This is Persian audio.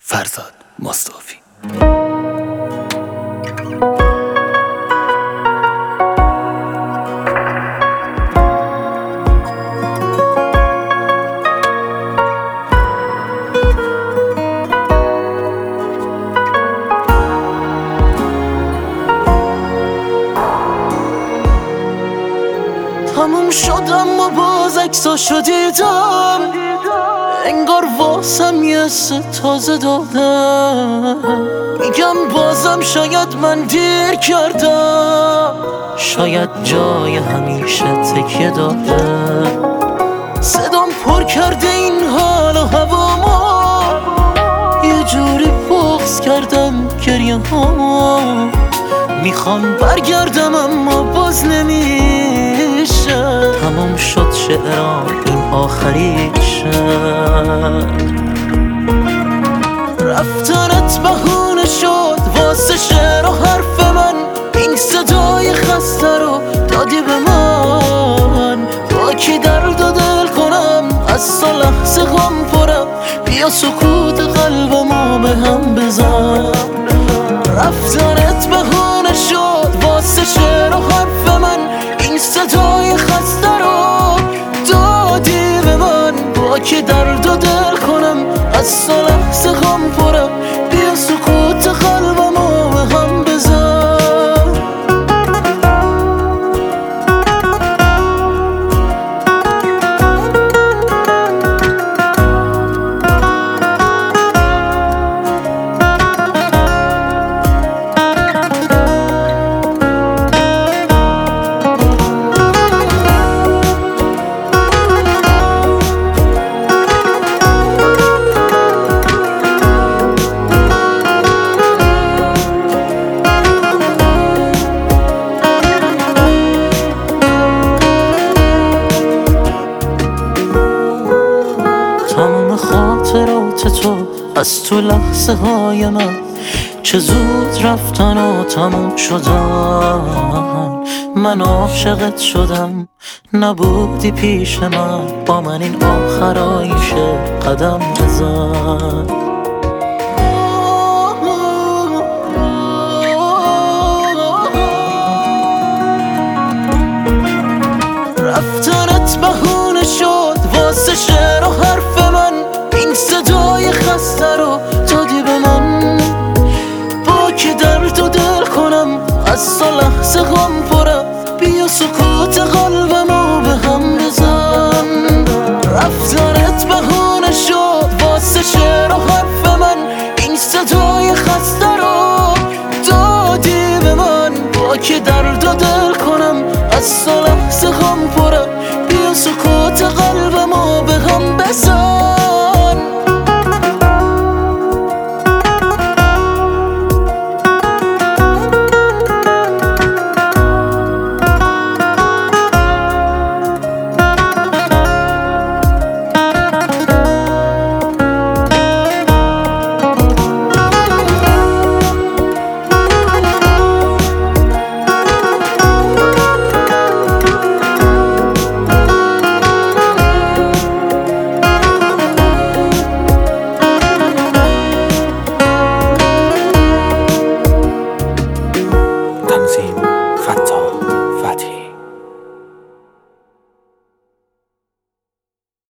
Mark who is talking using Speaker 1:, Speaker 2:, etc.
Speaker 1: فرزاد مصطفی.
Speaker 2: تموم شدم و باز عکساشو دیدم، انگار واسم یه تازه دادم. میگم بازم شاید من دیر کردم، شاید جای همیشه تکیه دادم. صدام پر کرده این حال و هوامو، یه جوری بغض کردم گریه ها. میخوام برگردم اما باز نمیشه. تمام شد شعرام این آخریشه. رفتنت بهونه شد واسه شعر و حرف من، این صدای خسته رو دادی به من. با کی درد و دل کنم از تو لحظه غم پرم، بیا سکوت قلبمو به هم بزن. رفتنت بهونه شد واسه شعر و حرف من، این صدای خسته رو دادی به من. با که درد و دل کنم از تو لحظه غم پرم، بیا سکوت قلبمو به هم بزن. تمام خاطرات تو از تو لحظه های من، چه زود رفتن و تموم شدن. من عاشقت شدم نبودی پیش من، با من این آخرایشه قدم بزن. رفتنت بهونه شد واسه شعر و حرف من، این صدای خسته رو دادی به من. با که درد و دل کنم از تو لحظه غم پرم، بیا سکوت قلبمو به هم بزن. رفتنت بهونه شد واسه شعر و حرف من، این صدای خسته رو دادی به من. با که درد و دل کنم از تو